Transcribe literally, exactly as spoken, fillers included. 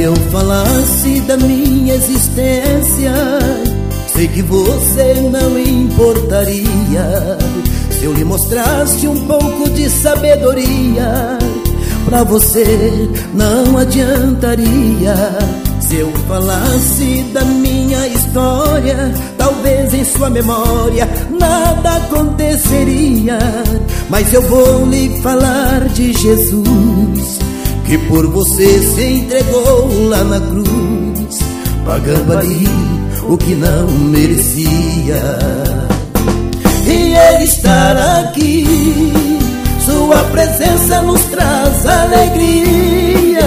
eu falasse da minha existência, sei que você não importaria. Se eu lhe mostrasse um pouco de sabedoria, pra você não adiantaria. Se eu falasse da minha história, talvez em sua memória nada aconteceria. Mas eu vou lhe falar de Jesus, que por você se entregou lá na cruz, pagando ali o que não merecia. E Ele estar aqui, sua presença nos traz alegria.